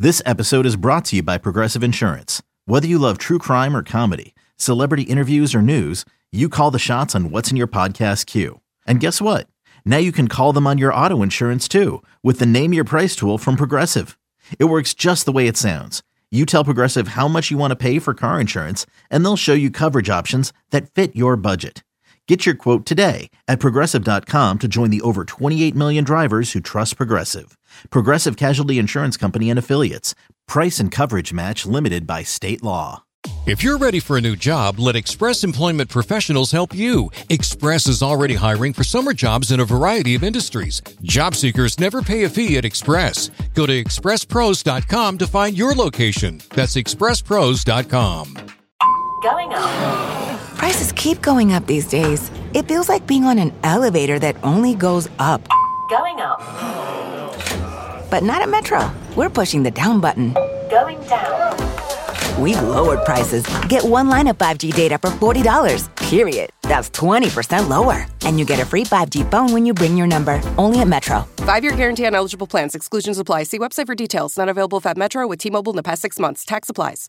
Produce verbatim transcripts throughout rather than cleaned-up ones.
This episode is brought to you by Progressive Insurance. Whether you love true crime or comedy, celebrity interviews or news, you call the shots on what's in your podcast queue. And guess what? Now you can call them on your auto insurance too with the Name Your Price tool from Progressive. It works just the way it sounds. You tell Progressive how much you want to pay for car insurance, and they'll show you coverage options that fit your budget. Get your quote today at Progressive dot com to join the over twenty-eight million drivers who trust Progressive. Progressive Casualty Insurance Company and Affiliates. Price and coverage match limited by state law. If you're ready for a new job, let Express Employment Professionals help you. Express is already hiring for summer jobs in a variety of industries. Job seekers never pay a fee at Express. Go to express pros dot com to find your location. That's express pros dot com. Going up. Prices keep going up these days. It feels like being on an elevator that only goes up. Going up. But not at Metro. We're pushing the down button. Going down. We've lowered prices. Get one line of five G data for forty dollars, period. That's twenty percent lower. And you get a free five G phone when you bring your number. Only at Metro. Five-year guarantee on eligible plans. Exclusions apply. See website for details. Not available at Metro with T-Mobile in the past six months. Tax applies.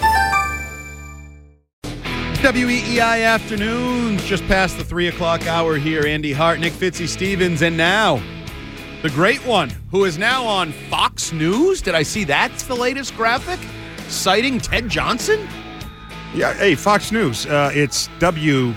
W E E I Afternoons, just past the three o'clock hour here. Andy Hart, Nick Fitzy Stevens, and now the great one, who is now on Fox News. Did I see that's the latest graphic? Citing Ted Johnson? Yeah, hey, Fox News. Uh, it's W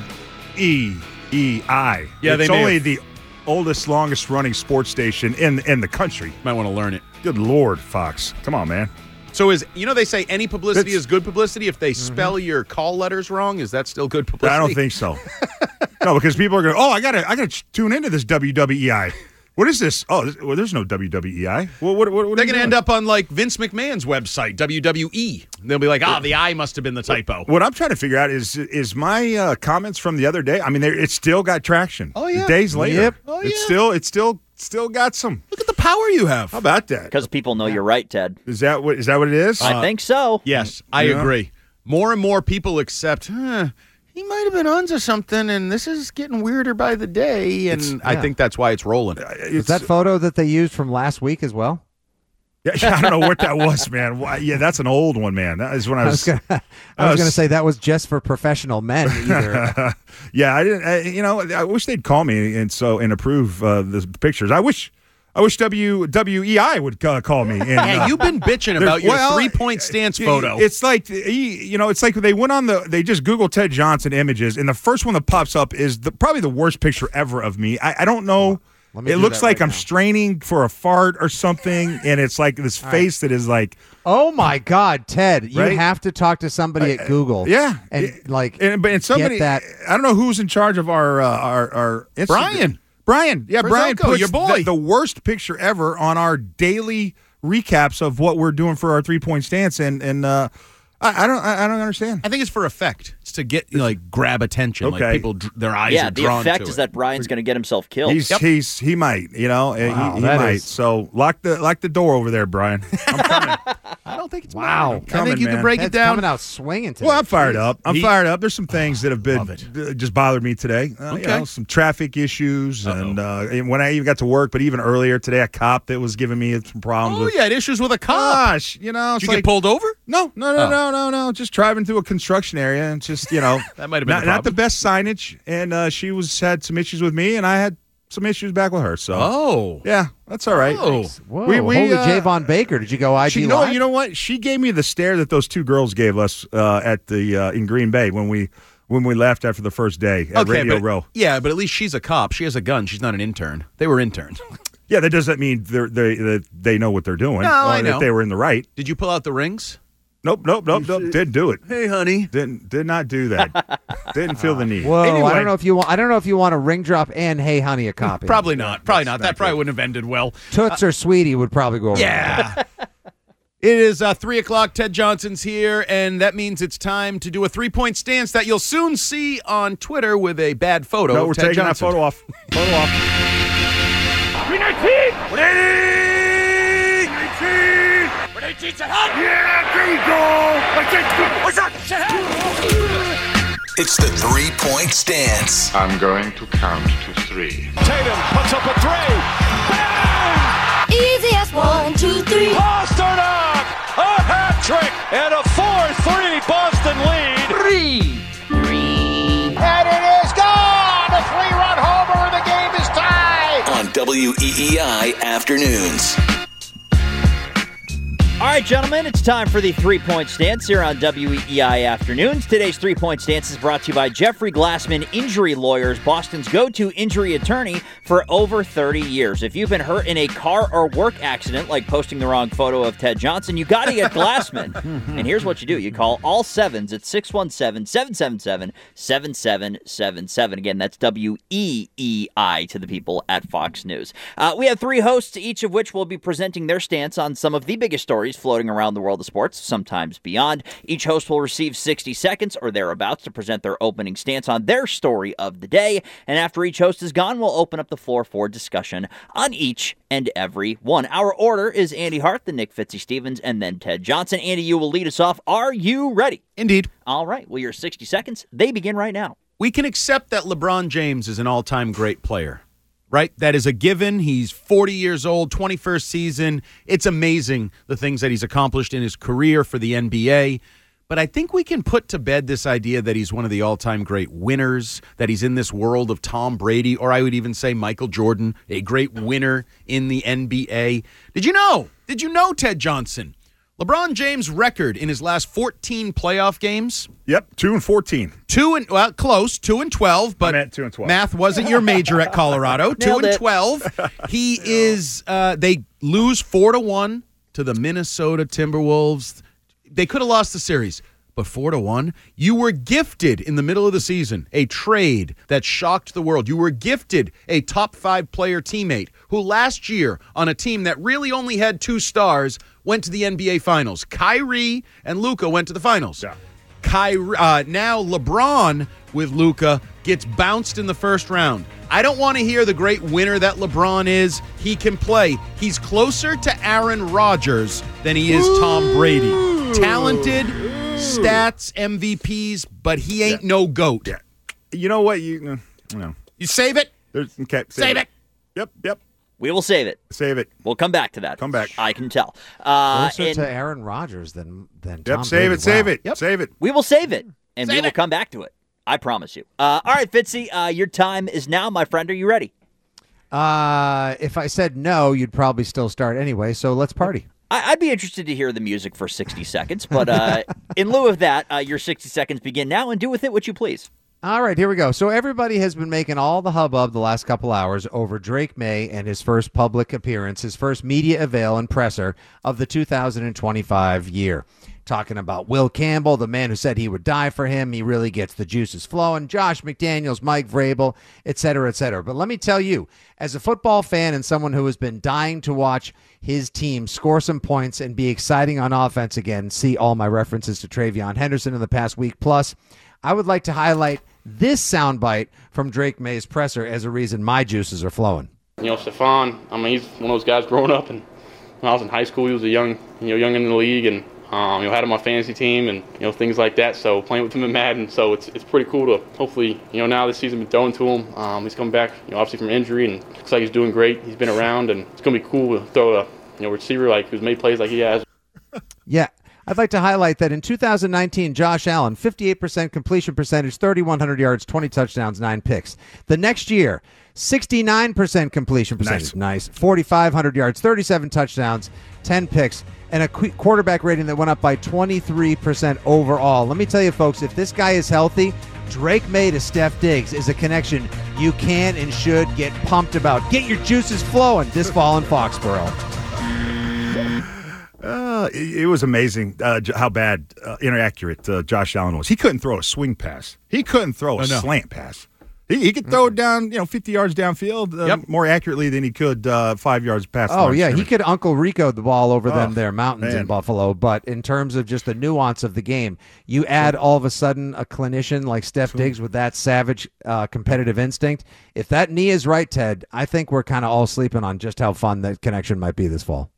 E E I. Yeah, it's they may only have- the oldest, longest-running sports station in in the country. Might want to learn it. Good Lord, Fox. Come on, man. So is, you know, they say any publicity It's- is good publicity. If they spell your call letters wrong, is that still good publicity? I don't think so. No, because people are going, oh, I got to I gotta tune into this W W E I. What is this? Oh, this, well, there's no W W E I. Well, what, what, what They're going to end up on, like, Vince McMahon's website, W W E. They'll be like, ah, the I must have been the typo. What I'm trying to figure out is is my uh, comments from the other day. I mean, it still got traction. Oh, yeah. Days later. Yep. Oh, It's yeah. still it's still still got some. Look at the power you have. How about that? Because people know you're right, Ted. Is that what is that what it is? I think so. Yes, I Yeah. agree. More and more people accept, huh, he might have been onto something, and this is getting weirder by the day, and It's- I yeah. think that's why it's rolling. It's, Is that photo that they used from last week as well? Yeah, I don't know what that was, man. Why- Yeah, that's an old one, man. That is when I I was. was gonna, I was going to say that was just for professional men. Either. yeah, I didn't. I, you know, I wish they'd call me and so and approve uh, the pictures. I wish. I wish W W E I would uh, call me. And, Yeah, uh, you've been bitching about your well, three-point stance y- photo. It's like you know, it's like they went on the. They just Google Ted Johnson images, and the first one that pops up is the, probably the worst picture ever of me. I, I don't know. Let me It do looks that like right I'm now. straining for a fart or something, and it's like this face that is like. Oh my God, Ted! You Right? have to talk to somebody at Google. Yeah, and It- like and, but and somebody get that. I don't know who's in charge of our uh, our our Instagram. Brian. Brian, yeah, Brian Brzezko, puts your boy. The, the worst picture ever on our daily recaps of what we're doing for our three point stance, and and uh, I, I don't I, I don't understand. I think it's for effect. It's to get, like, grab attention. Like, Okay. people, dr- their eyes Yeah, are the drawn effect to is it. that Brian's going to get himself killed. He's he's he might you know he- Wow, he, he that might is- so lock the lock the door over there, Brian. I'm coming. I don't think it's Wow. mine. I Coming, think you man. can break Ted's it down. coming out swinging today. Well, I'm fired up. I'm He- fired up. There's some things that have been Love it. uh, just bothered me today. Uh, you Okay. know, some traffic issues, and, uh, and when I even got to work, but even earlier today, a cop that was giving me some problems. Oh, with, you had issues with a cop. Gosh, you know, Did it's you like, get pulled over? No, no, no, Oh. no, no, no. Just driving through a construction area, and just you know, That might have been not, the not the problem. best signage. And uh, she was had some issues with me, and I had some issues back with her. So, Oh. yeah, that's all right. Oh. Whoa, We- we, holy uh, Javon Baker! Did you go I G She, you know, live? you know what? She gave me the stare that those two girls gave us uh, at the uh, in Green Bay when we when we left after the first day at Radio but, Row. Yeah, but at least she's a cop. She has a gun. She's not an intern. They were interns. Yeah, that doesn't mean they're, they that they know what they're doing. No, or I know. That they were in the right. Did you pull out the rings? Nope, nope, nope, nope. Didn't do it. Hey, honey. Didn't did not do that. Didn't feel the need. Whoa! Anyway, I don't know if you want. I don't know if you want a ring drop and Hey Honey a copy. Probably not. Probably not. That not probably good. wouldn't have ended well. Toots or Sweetie would probably go over. Yeah. It is uh, three o'clock. Ted Johnson's here, and that means it's time to do a three-point stance that you'll soon see on Twitter with a bad photo No, of we're Ted taking Johnson. that photo off. Photo off. three nineteen! Yeah, there you go! What's up? It's the three-point stance. I'm going to count to three. Tatum puts up a three. Bang! Easy as one, two, three. Pasternak! trick, and a four three Boston lead. Three. Three. And it is gone! A three-run homer, and the game is tied! On W E E I Afternoons. All right, gentlemen, it's time for the three-point stance here on W E E I Afternoons. Today's three-point stance is brought to you by Jeffrey Glassman Injury Lawyers, Boston's go-to injury attorney for over thirty years. If you've been hurt in a car or work accident, like posting the wrong photo of Ted Johnson, you got to get Glassman. And here's what you do. You call all sevens at six one seven, seven seven seven, seven seven seven seven. Again, that's W E E I to the people at Fox News. Uh, we have three hosts, each of which will be presenting their stance on some of the biggest stories floating around the world of sports, sometimes beyond. Each host will receive sixty seconds or thereabouts to present their opening stance on their story of the day. And after each host is gone, we'll open up the floor for discussion on each and every one. Our order is Andy Hart, then Nick Fitzy Stevens, and then Ted Johnson. Andy, you will lead us off. Are you ready? Indeed. All right. Well, your sixty seconds, they begin right now. We can accept that LeBron James is an all-time great player. Right? That is a given. He's forty years old, twenty-first season. It's amazing the things that he's accomplished in his career for the N B A. But I think we can put to bed this idea that he's one of the all-time great winners, that he's in this world of Tom Brady, or I would even say Michael Jordan, a great winner in the N B A. Did you know? Did you know, Ted Johnson? LeBron James' record in his last fourteen playoff games? Yep, two and fourteen. Two and, well, close, two and twelve, but I meant two and twelve. Math wasn't your major at Colorado. two and twelve. He is, uh, they lose four to one to the Minnesota Timberwolves. They could have lost the series, but four to one. You were gifted in the middle of the season a trade that shocked the world. You were gifted a top five player teammate who last year on a team that really only had two stars went to the N B A Finals. Kyrie and Luka went to the Finals. Yeah. Kyrie, uh, now LeBron with Luka gets bounced in the first round. I don't want to hear the great winner that LeBron is. He can play. He's closer to Aaron Rodgers than he is Tom Brady. Talented, stats, M V Ps, but he ain't yeah. no GOAT. Yeah. You know what? You, uh, you know. You save it? There's, okay, save, save it. it. Yep, yep. We will save it. Save it. We'll come back to that. Come back. I can tell. Uh, Closer to Aaron Rodgers than, than Tom Yep, save Brady. it, save wow. it, yep. save it. We will save it, and save we will it. come back to it. I promise you. Uh, all right, Fitzy, uh, your time is now, my friend. Are you ready? Uh, if I said no, you'd probably still start anyway, so let's party. I- I'd be interested to hear the music for sixty seconds, but uh, in lieu of that, uh, your sixty seconds begin now, and do with it what you please. All right, here we go. So everybody has been making all the hubbub the last couple hours over Drake May and his first public appearance, his first media avail and presser of the two thousand twenty-five year. Talking about Will Campbell, the man who said he would die for him. He really gets the juices flowing. Josh McDaniels, Mike Vrabel, et cetera, et cetera. But let me tell you, as a football fan and someone who has been dying to watch his team score some points and be exciting on offense again, see all my references to Travion Henderson in the past week plus, I would like to highlight this soundbite from Drake May's presser as a reason my juices are flowing. You know, Stephon, I mean, he's one of those guys growing up, and when I was in high school, he was a young, you know, young in the league, and um, you know, had him on my fantasy team, and you know, things like that. So playing with him in Madden, so it's it's pretty cool to hopefully, you know, now this season been throwing to him. Um, he's coming back, you know, obviously from injury, and looks like he's doing great. He's been around, and it's gonna be cool to throw a you know receiver like who's made plays like he has. Yeah. I'd like to highlight that in two thousand nineteen, Josh Allen, fifty-eight percent completion percentage, thirty-one hundred yards, twenty touchdowns, nine picks. The next year, sixty-nine percent completion percentage, nice, nice. forty-five hundred yards, thirty-seven touchdowns, ten picks, and a qu- quarterback rating that went up by twenty-three percent overall. Let me tell you, folks, if this guy is healthy, Drake May to Steph Diggs is a connection you can and should get pumped about. Get your juices flowing this fall in Foxborough. Uh, it, it was amazing uh, j- how bad, uh, inaccurate uh, Josh Allen was. He couldn't throw a swing pass. He couldn't throw a oh, no. slant pass. He, he could throw it down, you know, fifty yards downfield uh, yep. more accurately than he could uh, five yards past. Oh, yeah, he could Uncle Rico the ball over oh, them there mountains man. in Buffalo. But in terms of just the nuance of the game, you add all of a sudden a clinician like Steph Diggs with that savage uh, competitive instinct. If that knee is right, Ted, I think we're kind of all sleeping on just how fun that connection might be this fall.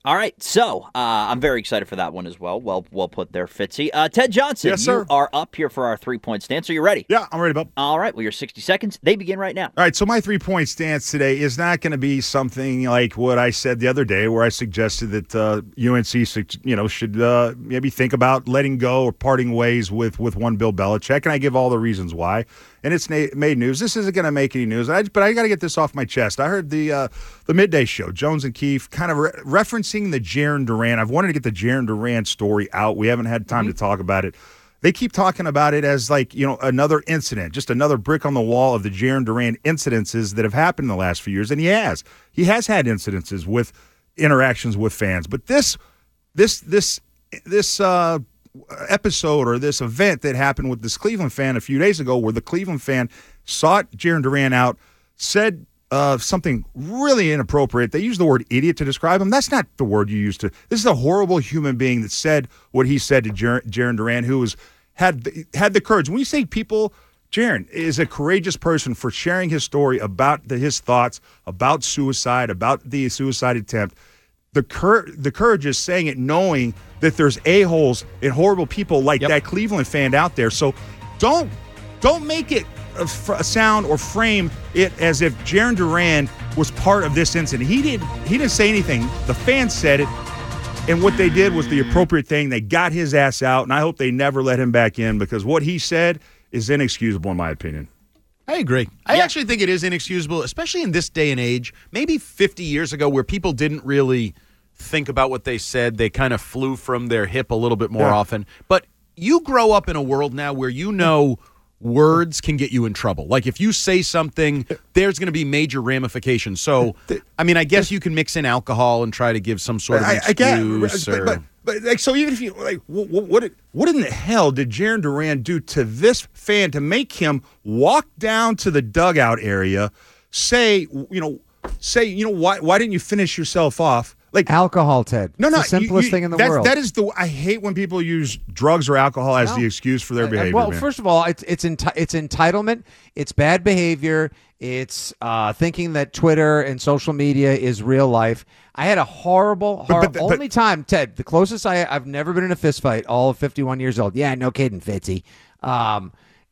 All right, so uh, I'm very excited for that one as well. Well, well put there, Fitzy. Uh, Ted Johnson, Yes, sir. you are up here for our three-point stance. Are you ready? Yeah, I'm ready, Bob. All right, well, your sixty seconds, they begin right now. All right, so my three-point stance today is not going to be something like what I said the other day where I suggested that uh, U N C you know, should uh, maybe think about letting go or parting ways with, with one Bill Belichick, and I give all the reasons why. And it's na- made news. This isn't going to make any news, I, but I got to get this off my chest. I heard the uh, the midday show, Jones and Keefe, kind of re- referencing the Jaron Duran. I've wanted to get the Jaron Duran story out. We haven't had time mm-hmm. to talk about it. They keep talking about it as like, you know, another incident, just another brick on the wall of the Jaron Duran incidences that have happened in the last few years. And he has. He has had incidences with interactions with fans. But this, this, this, this, uh, episode or this event that happened with this Cleveland fan a few days ago where the Cleveland fan sought Jaron Duran out, said uh, something really inappropriate. They used the word idiot to describe him. That's not the word you used to. This is a horrible human being that said what he said to Jar- Jaron Duran, who was had the, had the courage. When you say people, Jaron is a courageous person for sharing his story about the, his thoughts, about suicide, about the suicide attempt. The cur- the courage is saying it knowing that there's a-holes and horrible people like yep. that Cleveland fan out there. So don't don't make it a, a sound or frame it as if Jaron Duran was part of this incident. He didn't he didn't say anything. The fans said it, and what they did was the appropriate thing. They got his ass out, and I hope they never let him back in because what he said is inexcusable in my opinion. I agree. I yeah. actually think it is inexcusable, especially in this day and age. Maybe fifty years ago where people didn't really think about what they said. They kind of flew from their hip a little bit more yeah. often. But you grow up in a world now where you know words can get you in trouble. Like if you say something, there's going to be major ramifications. So, I mean, I guess you can mix in alcohol and try to give some sort of excuse. I, I get, or, but, but, but like, so even if you like, what, what what in the hell did Jaron Duran do to this fan to make him walk down to the dugout area, say, you know, say, you know, why why didn't you finish yourself off? Like alcohol, Ted. No, no, it's the simplest you, you, thing in the that's, world. That is the. I hate when people use drugs or alcohol as no. the excuse for their uh, behavior. Well, man. first of all, it's it's enti- it's entitlement. It's bad behavior. It's uh, thinking that Twitter and social media is real life. I had a horrible, horrible but, but, but, only time, Ted. The closest I I've never been in a fist fight. All of fifty-one years old. Yeah, no kidding, Fitzy. Um,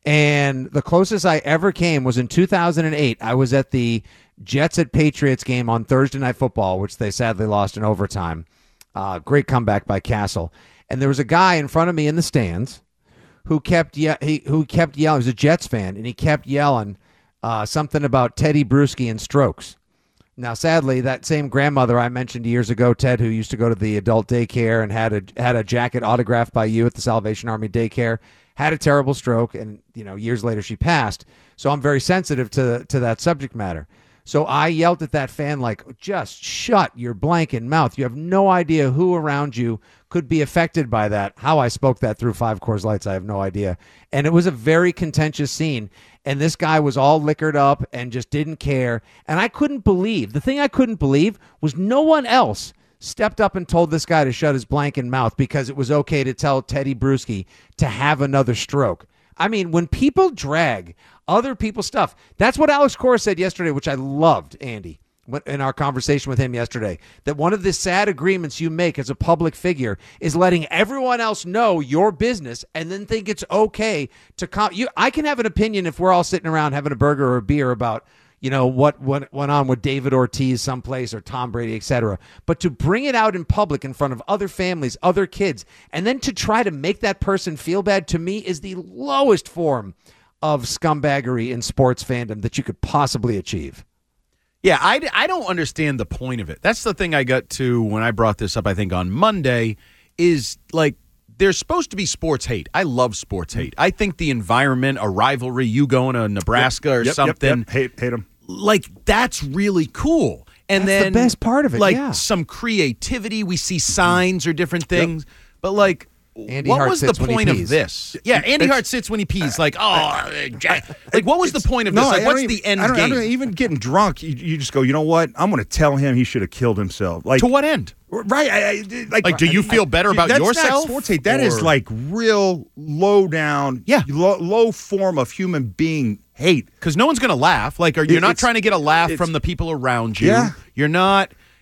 and the closest I ever came was in two thousand eight. I was at the Jets at Patriots game on Thursday Night Football, which they sadly lost in overtime. Uh, great comeback by Castle. And there was a guy in front of me in the stands who kept ye- he who kept yelling. He was a Jets fan, and he kept yelling uh, something about Teddy Bruschi and strokes. Now, sadly, that same grandmother I mentioned years ago, Ted, who used to go to the adult daycare and had a had a jacket autographed by you at the Salvation Army daycare, had a terrible stroke, and you know, years later she passed. So I'm very sensitive to to that subject matter. So I yelled at that fan like, just shut your blanking mouth. You have no idea who around you could be affected by that. How I spoke that through five Coors Lights, I have no idea. And it was a very contentious scene. And this guy was all liquored up and just didn't care. And I couldn't believe, the thing I couldn't believe was no one else stepped up and told this guy to shut his blanking mouth because it was okay to tell Teddy Bruschi to have another stroke. I mean, when people drag other people's stuff, that's what Alex Cora said yesterday, which I loved, Andy, in our conversation with him yesterday, that one of the sad agreements you make as a public figure is letting everyone else know your business and then think it's okay to com- you. I can have an opinion if we're all sitting around having a burger or a beer about, you know, what, what went on with David Ortiz someplace or Tom Brady, et cetera. But to bring it out in public in front of other families, other kids, and then to try to make that person feel bad, to me, is the lowest form of scumbaggery in sports fandom that you could possibly achieve. Yeah, I, I don't understand the point of it. That's the thing I got to when I brought this up, I think, on Monday, is like, there's supposed to be sports hate. I love sports hate. I think the environment, a rivalry, you going to Nebraska yep, or yep, something. Yep, yep. Hate, hate them. Like, that's really cool. And that's then the best part of it, like yeah. some creativity. We see signs or different things. Yep. But like, Andy what Hart was the sits when he point of pees. this? Yeah, Andy It's- Hart sits when he pees. Like, oh, Jack. Like, what was the point of this? No, Like, I what's don't the even- end I don't, game? I don't even getting drunk. You, you just go, you know what? I'm going to tell him he should have killed himself. Like to what end? Right? I, I, like, Like, do you feel better about that's yourself? Not sports hate. That is Or- like real low down, Yeah. low, low form of human being hate. Because no one's going to laugh. Like, are, you're It- not it's- trying to get a laugh it's- from the people around you. Yeah. You're not.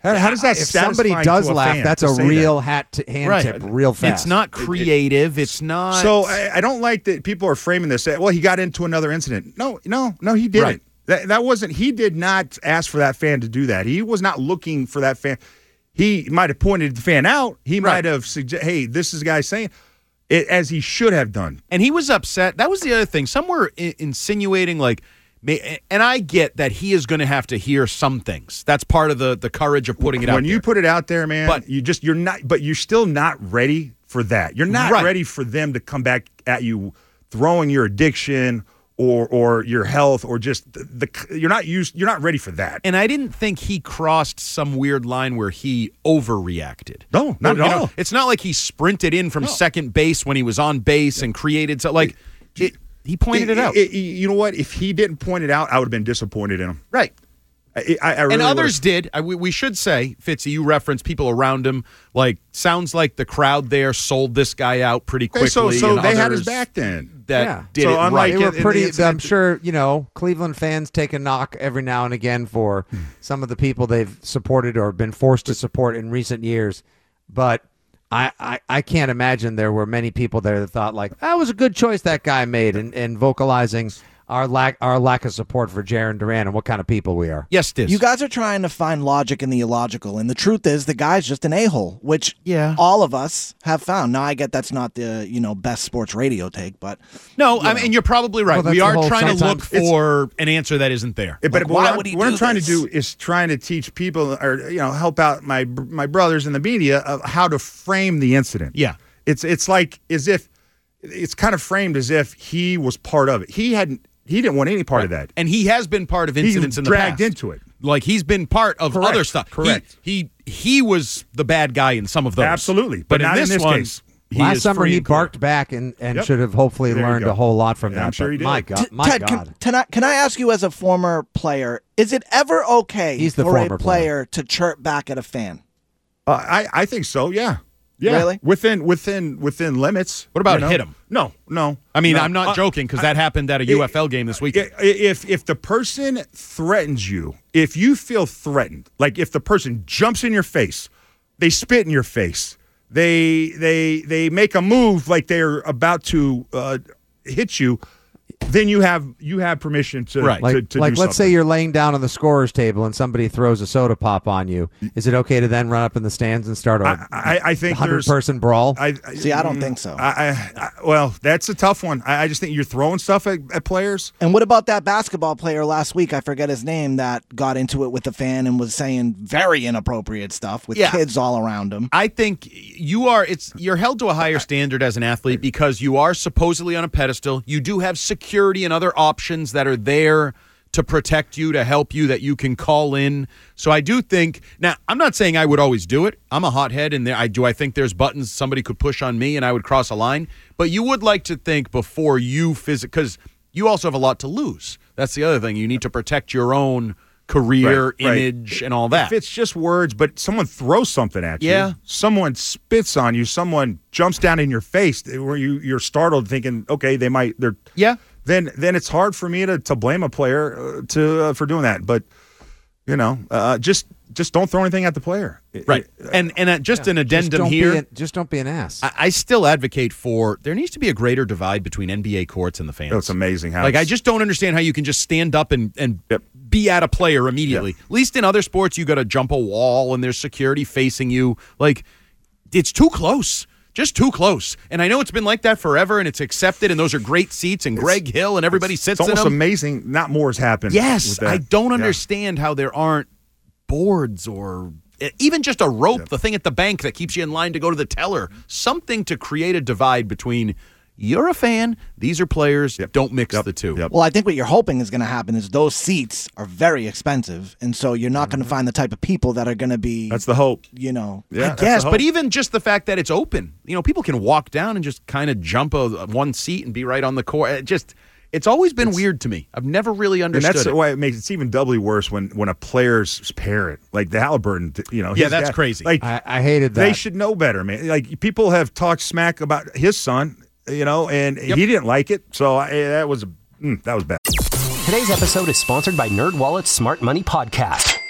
How, how does that If somebody satisfying does to a laugh, fan that's to a say real that? hat to hand Right. tip, real fast. It's not creative. It's not. So I, I don't like that people are framing this. Well, he got into another incident. No, no, no, he didn't. Right. That, that wasn't. He did not ask for that fan to do that. He was not looking for that fan. He might have pointed the fan out. He Right. might have suggested, "Hey, this is a guy saying," it, as he should have done. And he was upset. That was the other thing. Some were I- insinuating like, may- and I get that he is going to have to hear some things. That's part of the the courage of putting it out When you there. put it out there, man, But- you just you're not. But you're still not ready for that. You're not Right. ready for them to come back at you, throwing your addiction or or your health or just the, the you're not used. You're not ready for that. And I didn't think he crossed some weird line where he overreacted. No, not You at know, all. It's not like he sprinted in from second base when he was on base and created so like it, he pointed it, out. you know what? If he didn't point it out, I would have been disappointed in him. Right. I, I, I really and others would've- did. I, we, we should say, Fitzy, you referenced people around him. Like, sounds like the crowd there sold this guy out pretty quickly. Okay, so so and they had his others back then. That Yeah. did So it unlike right. They were in- in pretty. the incident- I'm sure you know Cleveland fans take a knock every now and again for some of the people they've supported or been forced to support in recent years, but I, I, I can't imagine there were many people there that thought like that was a good choice that guy made in, in vocalizing our lack our lack of support for Jaron Duran and what kind of people we are. Yes, Diz. You guys are trying to find logic in the illogical, and the truth is the guy's just an a-hole, which Yeah. all of us have found. Now, I get that's not the you know best sports radio take, but No, I mean, you're probably right. Well, that's we the are whole trying to look sometimes- for an answer that isn't there. Yeah, but Like, what, why I'm, would he what do I'm trying this? to do is trying to teach people, or you know, help out my my brothers in the media of how to frame the incident. Yeah. it's it's like as if it's kind of framed as if he was part of it. He hadn't. He didn't want any part of that. And he has been part of incidents in the dragged past. into it. Like, he's been part of Correct, other stuff. He- correct. He, he was the bad guy in some of those. Absolutely, But, but in, not in this this one, case. he Last is summer free he and clear. barked back and, and Yep. should have hopefully There you learned go. a whole lot from Yeah, that. I'm sure but he did. My God, T- my Ted, God. Can, can, I, can I ask you as a former player, is it ever okay He's the for former a player to chirp back at a fan? Uh, I I think so. Yeah. Yeah. Really? Within within within limits. What about you know? hit him? No, no. I mean, no. I'm not Uh, joking because that happened at a U F L game this weekend. I- If if the person threatens you, if you feel threatened, like if the person jumps in your face, they spit in your face, they they they make a move like they're about to uh, hit you, then you have you have permission to Right. to, Like, to like do let's say something. you're laying down on the scorer's table and somebody throws a soda pop on you. Is it okay to then run up in the stands and start a I, I, I think hundred there's person brawl? I, I- See, I don't mm, think so. I, I, I well, that's a tough one. I, I just think you're throwing stuff at, at players. And what about that basketball player last week? I forget his name that got into it with the fan and was saying very inappropriate stuff with Yeah. kids all around him. I think you are it's you're held to a higher standard as an athlete because you are supposedly on a pedestal. You do have security and other options that are there to protect you, to help you, that you can call in. So I do think now I'm not saying I would always do it. I'm a hothead and there I do I think there's buttons somebody could push on me and I would cross a line. But you would like to think before you physically because you also have a lot to lose. That's the other thing. You need to protect your own career, Right, right. image, and all that. If it's just words, but someone throws something at you, Yeah. someone spits on you, someone jumps down in your face where you you're startled, thinking, okay, they might, they're Yeah. Then then it's hard for me to, to blame a player uh, to uh, for doing that. But you know, uh, just just don't throw anything at the player. It- Right. it- And and uh, just an Just addendum don't be here. an- just don't be an ass. I, I still advocate for there needs to be a greater divide between N B A courts and the fans. Oh, it's amazing how Like I it's- just don't understand how you can just stand up and and Yep. be at a player immediately. Yep. At least in other sports, you got to jump a wall and there's security facing you. Like it's too close. Just too close. And I know it's been like that forever and it's accepted and those are great seats and Greg Hill and everybody sits It's in almost them. amazing. Not more has happened. Yes, with that. I don't Yeah. understand how there aren't boards or even just a rope, the thing at the bank that keeps you in line to go to the teller, something to create a divide between you're a fan, these are players, don't mix the two. Well, I think what you're hoping is going to happen is those seats are very expensive, and so you're not going to find the type of people that are going to be. That's the hope. You know, I guess, but even just the fact that it's open, you know, people can walk down and just kind of jump a, one seat and be right on the court. It just, it's always been weird to me. I've never really And understood that's it. why it makes it's even doubly worse when when a player's parent, like the Halliburton, you know, Yeah, his that's dad- crazy. Like I, I hated that. they should know better, man. Like people have talked smack about his son, you know, and he didn't like it. So I, that was mm, that was bad. Today's episode is sponsored by NerdWallet's Smart Money Podcast.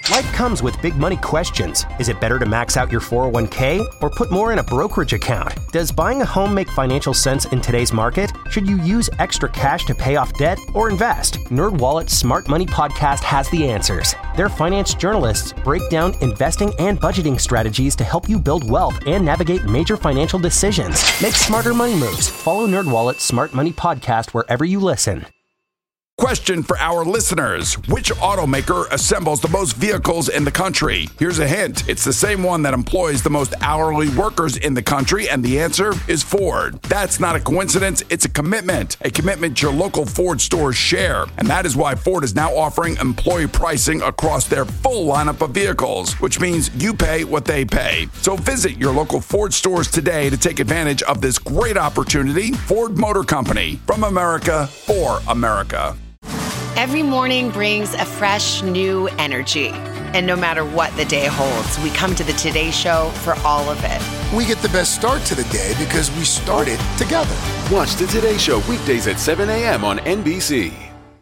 Life comes with big money questions. Is it better to max out your four oh one k or put more in a brokerage account? Does buying a home make financial sense in today's market? Should you use extra cash to pay off debt or invest? NerdWallet's Smart Money Podcast has the answers. Their finance journalists break down investing and budgeting strategies to help you build wealth and navigate major financial decisions. Make smarter money moves. Follow NerdWallet's Smart Money Podcast wherever you listen. Question for our listeners. Which automaker assembles the most vehicles in the country? Here's a hint. It's the same one that employs the most hourly workers in the country, and the answer is Ford. That's not a coincidence. It's a commitment. A commitment your local Ford stores share. And that is why Ford is now offering employee pricing across their full lineup of vehicles, which means you pay what they pay. So visit your local Ford stores today to take advantage of this great opportunity. Ford Motor Company. From America, for America. Every morning brings a fresh, new energy. And no matter what the day holds, we come to the Today Show for all of it. We get the best start to the day because we started together. Watch the Today Show weekdays at seven a.m. on N B C.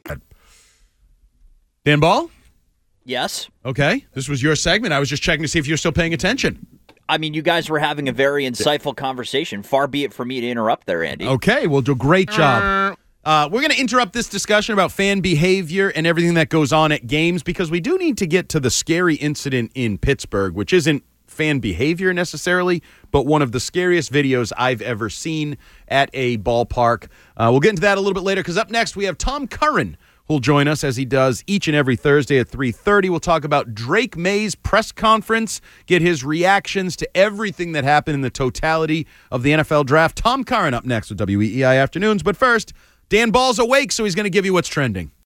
Dan Ball? Yes. Okay. This was your segment. I was just checking to see if you're still paying attention. I mean, you guys were having a very insightful conversation. Far be it for me to interrupt there, Andy. Okay. We'll do a great job. Uh, we're going to interrupt this discussion about fan behavior and everything that goes on at games because we do need to get to the scary incident in Pittsburgh, which isn't fan behavior necessarily, but one of the scariest videos I've ever seen at a ballpark. Uh, we'll get into that a little bit later because up next we have Tom Curran, who'll join us as he does each and every Thursday at three thirty. We'll talk about Drake May's press conference, get his reactions to everything that happened in the totality of the N F L draft. Tom Curran up next with W E E I Afternoons, but first, Dan Ball's awake, so he's going to give you what's trending.